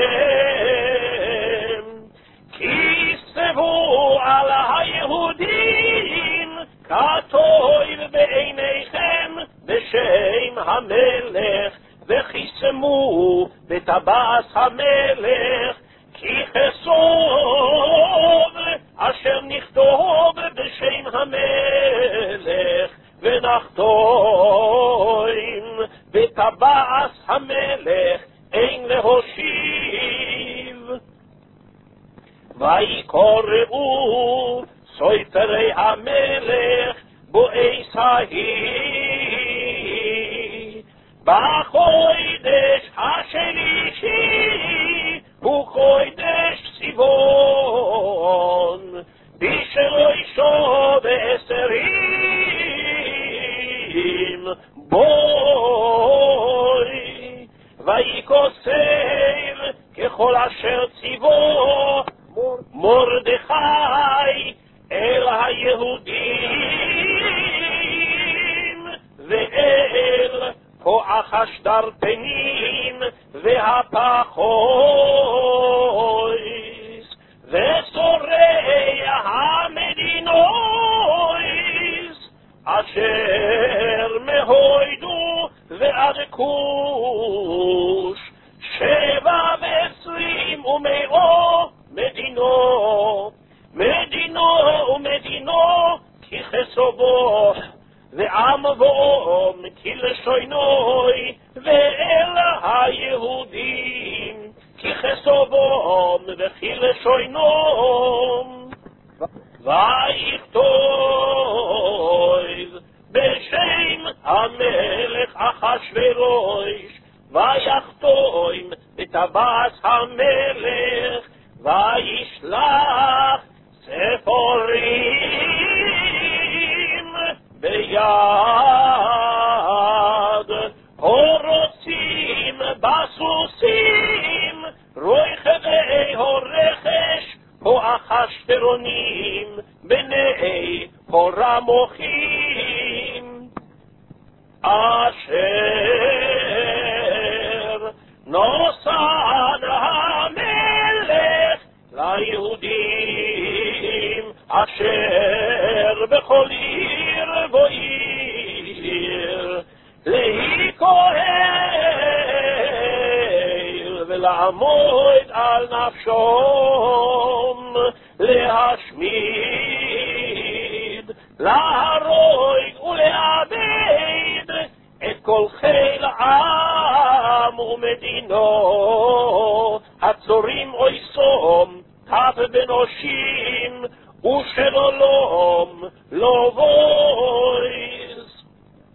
כיסבו על היהודים כטוב בעיניכם בשם המלך, וכיסמו בטבעת המלך, כי חסוב אשר נכתוב בשם המלך, ונחתום בטבעת המלך אין להושיב. ויקראו סופרי המלך בועס ההיא, בחודש השלישי הוא חודש סיוון, בשלושו בעשרים בוי, ויקוסף ככל אשר ציוו מרדכי אל היהודים, ואל כוח השדרתנים והפחויס ושוריה המדינויס, אשר מהוידו ועד כוש, שבע ועשרים ומאו מדינו, מדינו ומדינו כי חסובו, ועם ואום כי לשוינוי, ואל היהודים כי חסובום וכי לשוינום. ויכתוב בשם המלך אחשוורוש, ויחתום בטבעת המלך, וישלח אחשתרונים בני פורה מוחים אשר נוסד המלך ליהודים אשר בכל עיר ועיר להיקהל ולעמוד על נפשם להשמיד להרוג ולאבד את כל חיל עם ומדינו הצורים אויסום תף בנושים ושלום לא בויס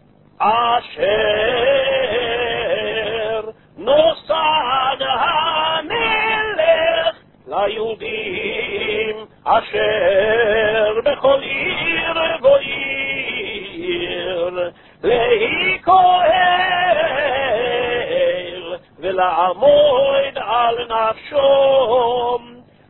אשר נוסד המלך ליהודים אשר בכל עיר ועיר להיקהל ולעמוד על נפשם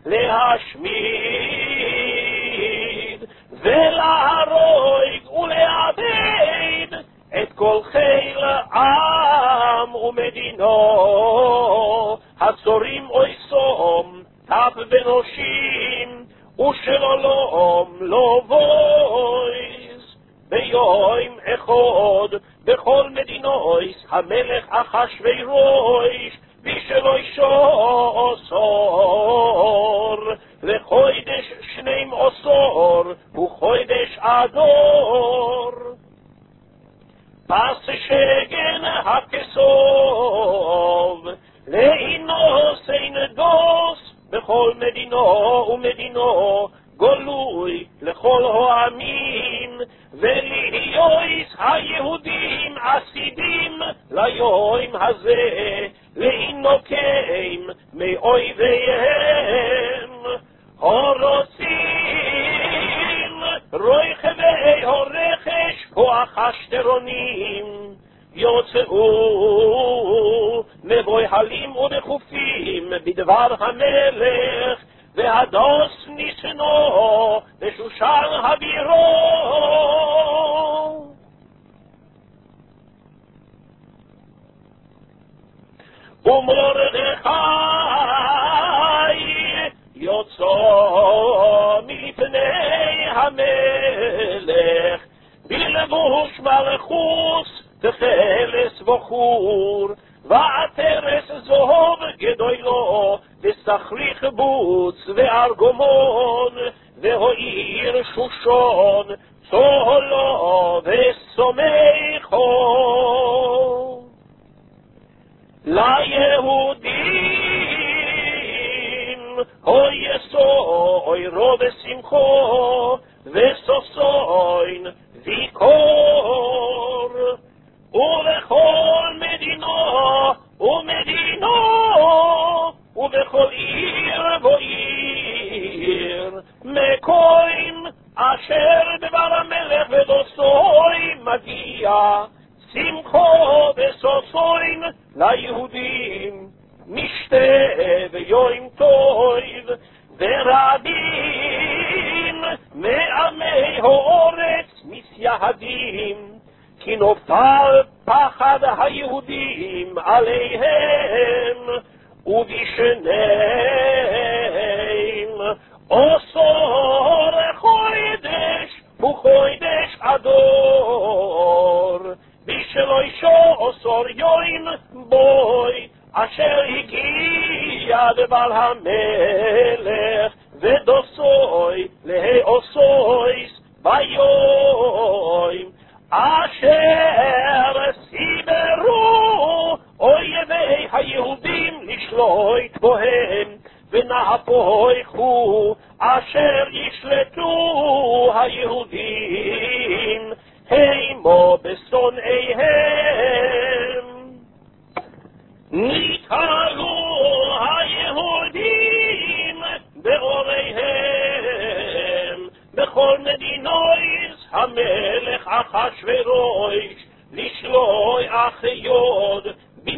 להשמיד ולהרוג ולאבד את כל חיל עם ומדינו הצורים אויסום תף בנושים ושלום לא בויס ביום אחד בכל מדינויס המלך אחשוורוש בשלושה עשור לחודש שנים עשור וחודש אדור פס שגן הכסוב לאינוס אין דוס בכל מדינו ומדינו גולוי לכל העמים ולהיויס היהודים עשידים ליום הזה לאינוקים מאויביהם הרוצים רויחבי הרכש כוח אשתרונים יוצאו מבויהלים ודחופים בדבר המלך והדוס ניסנו בשושן הבירו ומרדכי יוצא מלפני המלך בלבוש מלכוס תחלס וחור ועטרס זהוב גדולו וסחריך בוץ וארגומון והעיר שושון צהלו וסומכו ליהודים הויסוי רו ושמחו וסוסוין ויקור ובכל מדינו ומדינו ובכל עיר ועיר מקוים אשר דבר המלך ודוסוי מגיע שמחו וסוסוין ליהודים משתה ויום טוב ורבים מעמי האורץ מסייהדים כי נופל פחד היהודים עליהם ובשניהם עשור חודש וחודש אדור בשלושה עשר יום בוי אשר הגיע דבר המלך ודוסוי להעשויס ביום אשר סיברו אויבי היהודים לשלוט בהם ונהפוכו אשר ישלטו היהודים הימו בשונאיהם נתעלו היהודים באוריהם בכל מדינויס המלך אחשוורוש לשלוי אחיוד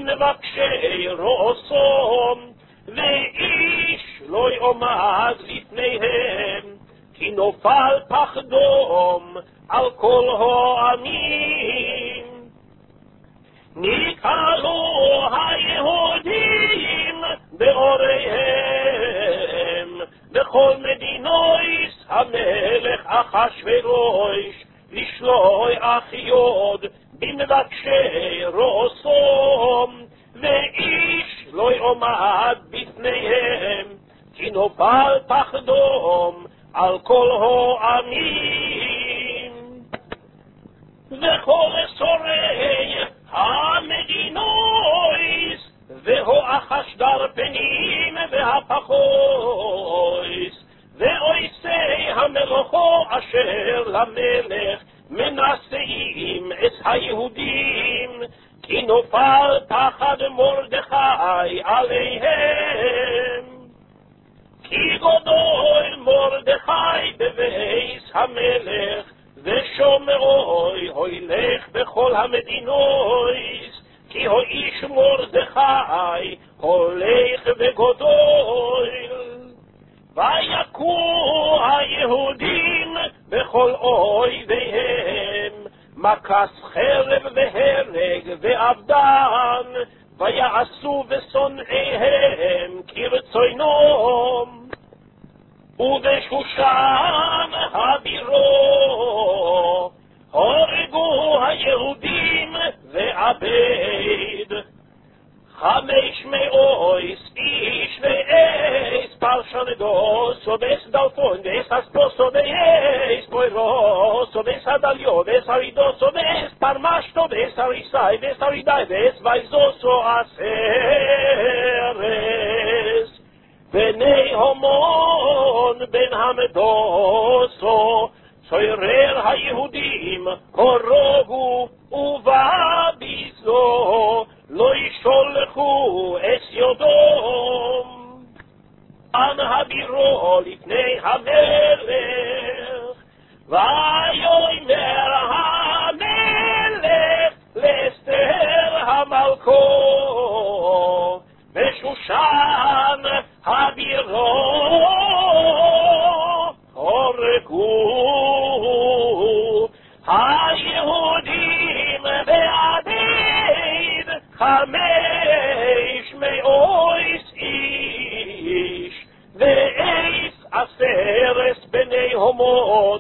בנבקשי רוסום ואיש לא יעמד לפניהם, כי נופל פחדום על כל העמים. נקהלו היהודים באוריהם, בכל מדינויס המלך אחשוורוש, לשלוי אחיוד במבקשי רוסום, ואיש לא יעמד בפניהם, כי נופל פחדום על כל העמים. וכל שרי המדינויס, והאחשדר פנים והפחויס, ואויסי המלכו אשר למלך מנסים את היהודים, כי נופל פחד מרדכי עליהם. כי גדול מרדכי בבית המלך, ושומעוי הולך בכל המדינויס, כי האיש מרדכי הולך וגדול. ויכו היהודים בכל אויביהם, מכס חרב והרג ואבדן, ויעשו בשונאיהם כרצונם. ובשושן הבירו הורגו היהודים ועבד חמש מאויס איש ואיס פרשנדוס ובס דלפון ואיס אספוסו ואיס פוירוס ובס הדליו ואיס הרידוס ובס פרמשתו ואיס הריסאי ואיס הרידאי ואיס וייזוסו אסרס. בני הומון בן המדוסו צוירר היהודים הורוגו, ובביזו לא ישולחו את יודום. אנ הבירו לפני המלך, ויאמר המלך לאסתר המלכו, בשושן הבירו הורגו היהודים ועבד חמש מאויס איש, ואיס עשרת בני הומון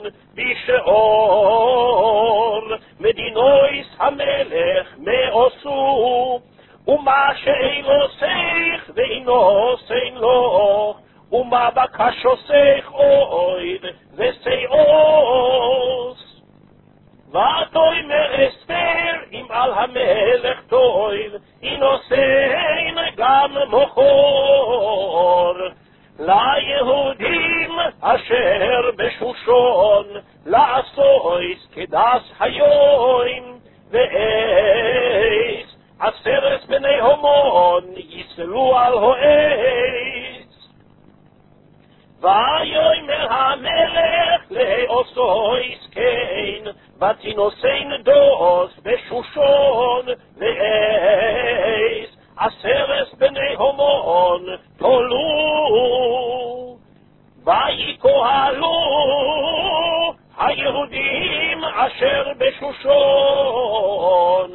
בשעור. מדינויס המלך מעשו, ומה שאינו סך ואינו סין לו, ומה בקשו סך אויד וסייעוס. ותאמר אסתר אם על המלך תויל, אינו סין גם מוכר. ליהודים אשר בשושון לעשויס כדס היוים, ואיס עשרת בני הומון יסלו על העץ. ויאמר המלך לעשויס כן, ותינוסן דוס בשושון, ואיס עשרת בני הומון תולו. ויקהלו היהודים אשר בשושון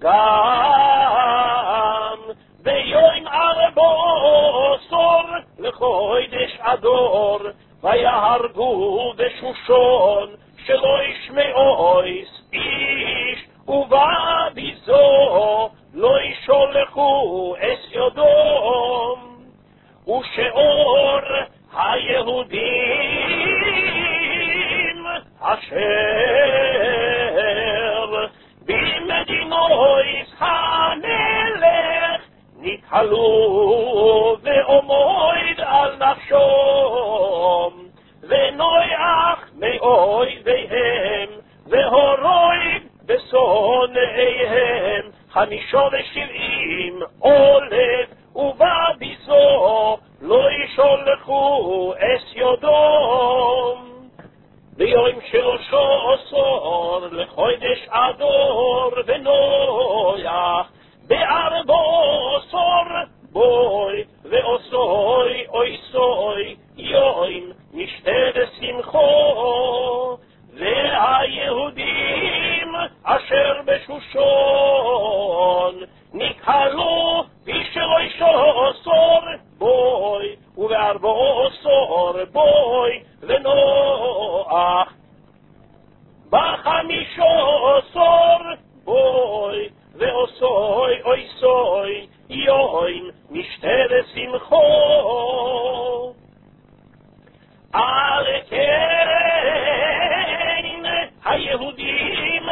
גם ביום ארבעשר לחודש אדור, ויהרגו בשושון שלא ישמעו איש, ובביזו לא ישולחו את יודום. ושאור היהודים אשר במדינויס המלך נקהלו ועומד על נפשום, ונויח מאויביהם והורוג בשונאיהם חמישה ושבעים אלף, ובביזו לא ישולחו את יודום. ביום שלושה עשר לחודש אדור ונויח בארבע עשר בוי ועשוי אוי סוי יום שמחו, והיהודים אשר בשושון נקהלו בשלושה עשר בוי ובארבעה עשר בוי ונוח, בחמישה עשר בוי ועשוי עשוי יום משתה ושמחו. על כן היהודים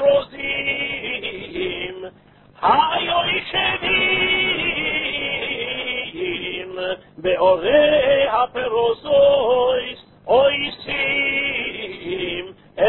הפרוזים היושבים באורי הפרוזויס אויסים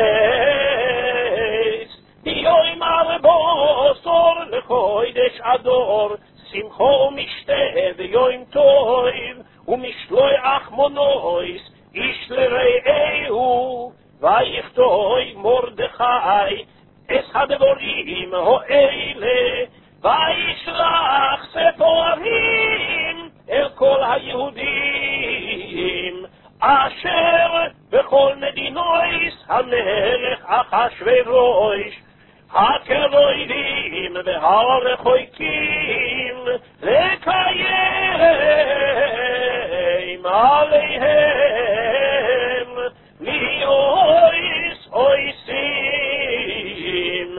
אס ביום ארבע עשר לחודש אדור שמחו ומשתה ויום טוב ומשלוח מונויס איש לרעהו, ויכתוב מרדכי את הדברים האלה, וישלח ספרים אל כל היהודים אשר בכל מדינויס המלך אחשוורוש הקרובים והרחוקים לקיים עליהם ליאויס אויסים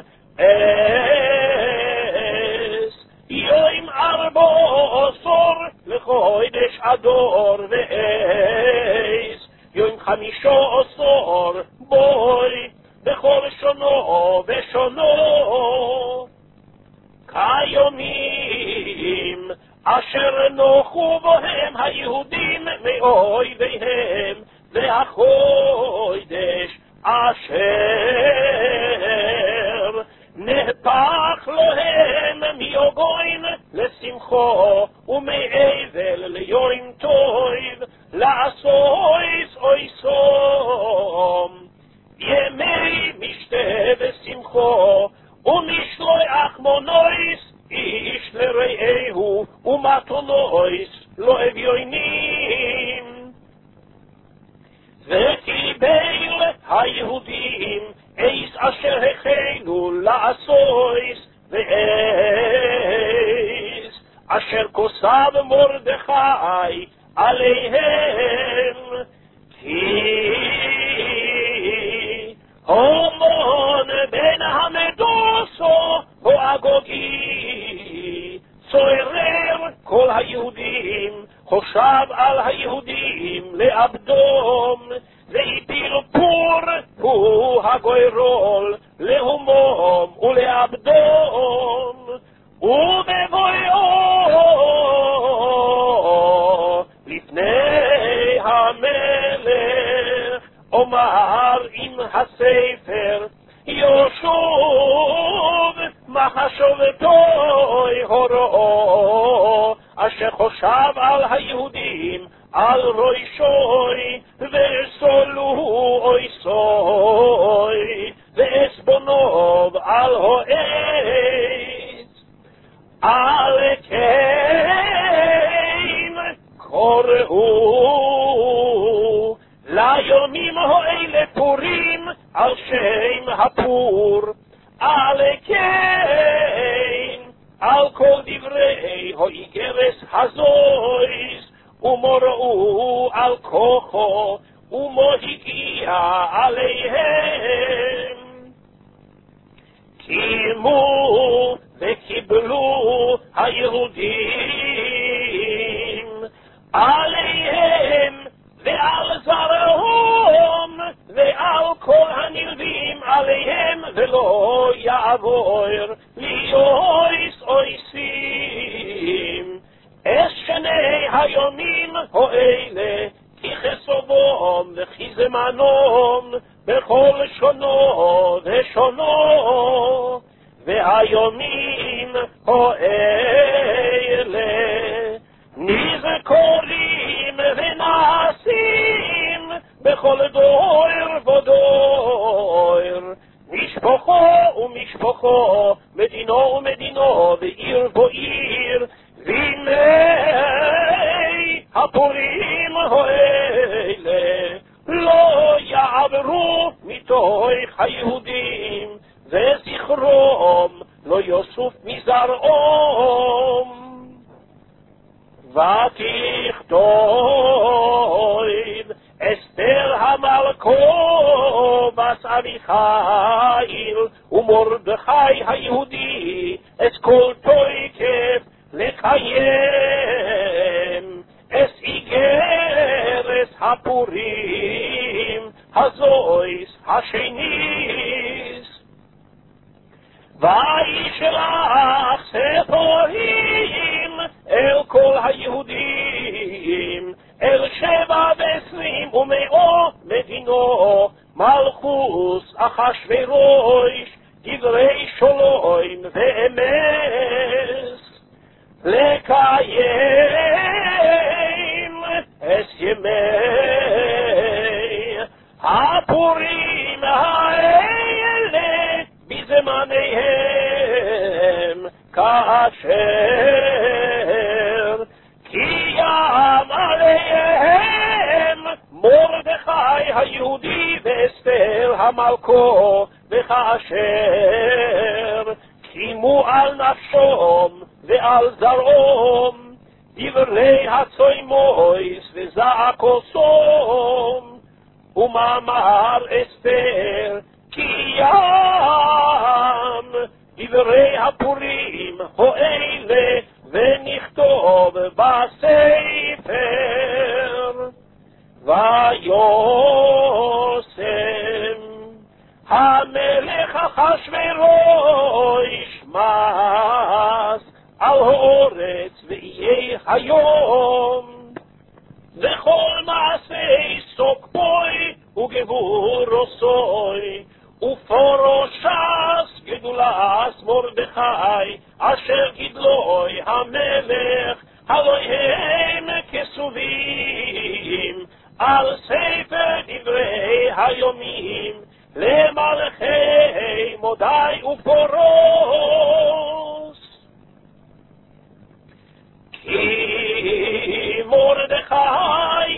אס יום ארבע עשר לחודש אדור ואס יום חמישה עשר בוי בכל שונו ושונו כיומים אשר נוחו בהם היהודים מאויביהם והחודש אשר נהפך להם מיוגוין לשמחו ומאבל ליום טוב לעשויס אויסום ימי משתה ושמחו ומשלוח מונויס איש לרעהו ומתונויס לא אביונים. וקיבל היהודים איס אשר החלו לעשויס ואיס אשר כוסב מרדכי עליהם, כי הומון בן המדוסו הגוגי צורר כל היהודים, חושב על היהודים לאבדום, והפיל פור הוא הגוירול להומום ולאבדום, ובבואו לפני המלך אומר עם הספר יושוב מחשבתו הוראו אשר חושב על היהודים על ראשוי וסולו אויסוי ואסבונוב על העץ. על כן קוראו ליומים האלה פורים על שם הפור. על כן על כל דברי האיגרס הזויס ומוראו על כוחו ומו הגיע עליהם, קימו וקיבלו היהודים עליהם ועל זרעם ועל כל הנלווים עליהם, ולא יעבור ליועס אויסים את שני היומים האלה, כי חסובם וכי זמנם בכל שונו ושונו. והיומים האלה נזכורים ונעשים בכל דור ודור, משפחו ומשפחו, מדינו ומדינו, ועיר ועיר, וימי הפורים האלה לא יעברו מתוך היהודים, וזכרום לא יוסוף מזרעום. ותכתוב אסתר המלכו בת אביחיל ומרדכי היהודי את כל תוקף לקיים אס איגרת הפורים הזויס השניס. וישלח ספורים אל כל היהודים, אל שבע ועשרים ומאו מדינו, מלכוס אחשוורוש, דברי שלום ואמס, לקיים את ימי הפורים האלה בזמניהם, כאשר קיים עליהם מרדכי היהודי ואסתר המלכו, וכאשר קיימו על נפשום ועל זרעום דברי הצוימויס וזעקוסום, ומאמר אסתר קיים דברי הפורים האלה ונכתוב בספר. ויוסם המלך אחשוורוש מס על האורץ ויהי היום, וכל מעשי סוקבוי וגבורוסוי ופורושס גדולס מרדכי אשר גידלוי המלך, הלא הם כסובים על ספר דברי היומים למלכי מודי ופורוס. כי מרדכי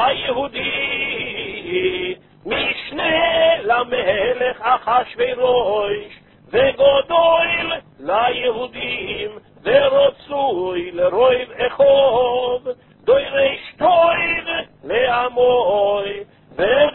היהודי משנה למלך אחשוורוש, וגדול ליהודים, ורצוי לרויב אחוב, דוירש טוב לעמוי,